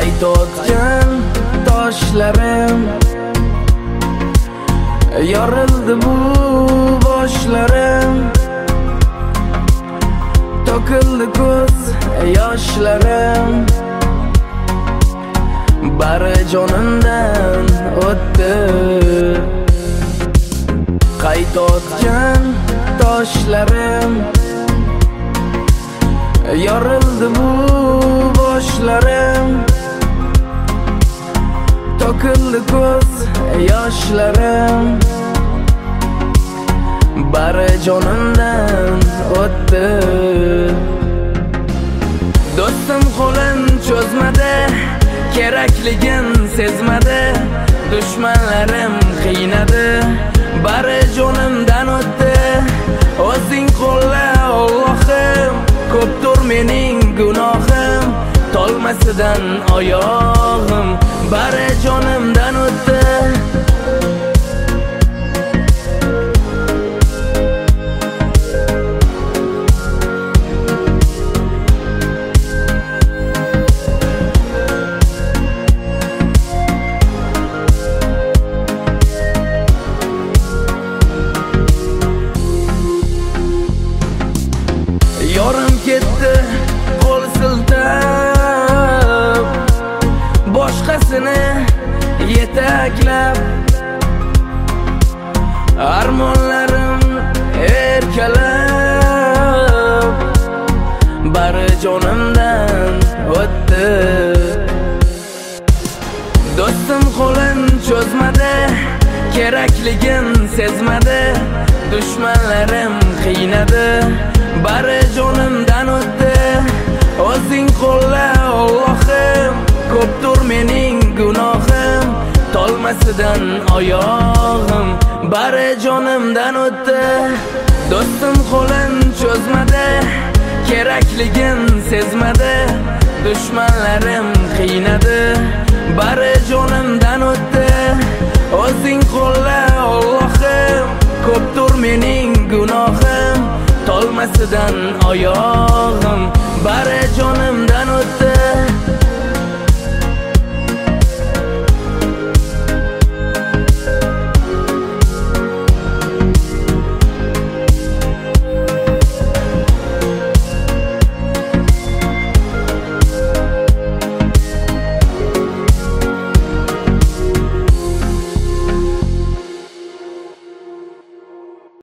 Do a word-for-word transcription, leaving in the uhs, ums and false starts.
Qaytayotgan toshlarim, yorildi bu boshlarim, to'kildi ko'z yoshlarim, bari jonimdan o'tdi. Qaytayotgan toshlarim, yorildi bu boshlarim, to'kildi ko'z yoshlarim, bari jonimdan o'tdi. Do'stim qo'lin cho'zmadi, kerakligin sezmadi, dushmanlarim qiynadi, bari jonimdan o'tdi. O'zing qo'lla Allohim, ko'pdir mening gunohim, tolmasidan oyog'im, bari jonimdan o'tdi. Yorim ketdi qo'l siltab, boshqasini yetaklab, armonlarim erkalab, bari jonimdan o'tdi. Do'stim qo'lin cho'zmadi, kerakligin sezmadi, dushmanlarim qiynadi, bari jonimdan o'tdi. O'zing qo'lla Allohim, ko'pdir mening gunohim, tolmasidan oyog'im, bari jonimdan o'tdi. Do'stim qo'lin cho'zmadi, kerakligin sezmadi, dushmanlarim qiynadi, bari jonimdan o'tdi. O'zing qo'lla Allohim, ko'pdir mening gunohim, tolmasidan oyog'im.